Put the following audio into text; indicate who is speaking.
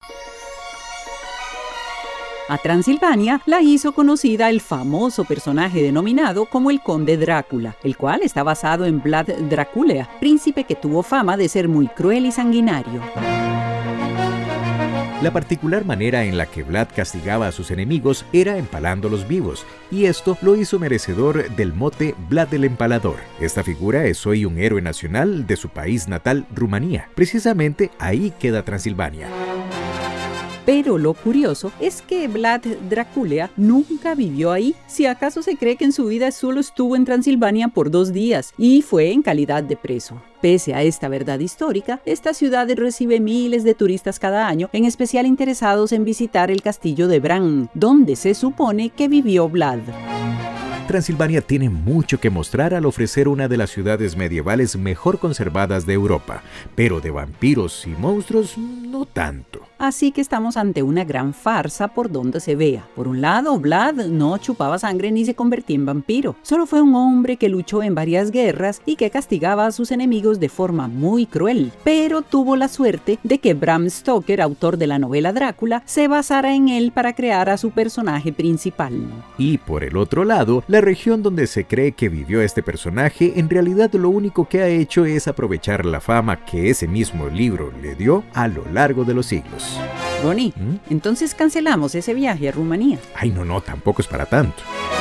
Speaker 1: A Transilvania la hizo conocida el famoso personaje denominado como el Conde Drácula, el cual está basado en Vlad Dracula, príncipe que tuvo fama de ser muy cruel y sanguinario.
Speaker 2: La particular manera en la que Vlad castigaba a sus enemigos era empalándolos vivos, y esto lo hizo merecedor del mote Vlad el Empalador. Esta figura es hoy un héroe nacional de su país natal, Rumanía. Precisamente ahí queda Transilvania.
Speaker 1: Pero lo curioso es que Vlad Dracula nunca vivió ahí. Si acaso se cree que en su vida solo estuvo en Transilvania por 2 días y fue en calidad de preso. Pese a esta verdad histórica, esta ciudad recibe miles de turistas cada año, en especial interesados en visitar el castillo de Bran, donde se supone que vivió Vlad.
Speaker 2: Transilvania tiene mucho que mostrar al ofrecer una de las ciudades medievales mejor conservadas de Europa, pero de vampiros y monstruos no tanto.
Speaker 1: Así que estamos ante una gran farsa por donde se vea. Por un lado, Vlad no chupaba sangre ni se convertía en vampiro. Solo fue un hombre que luchó en varias guerras y que castigaba a sus enemigos de forma muy cruel. Pero tuvo la suerte de que Bram Stoker, autor de la novela Drácula, se basara en él para crear a su personaje principal.
Speaker 2: Y por el otro lado, la región donde se cree que vivió este personaje en realidad lo único que ha hecho es aprovechar la fama que ese mismo libro le dio a lo largo de los siglos.
Speaker 1: Ronnie, entonces cancelamos ese viaje a Rumanía.
Speaker 2: Ay, no, tampoco es para tanto.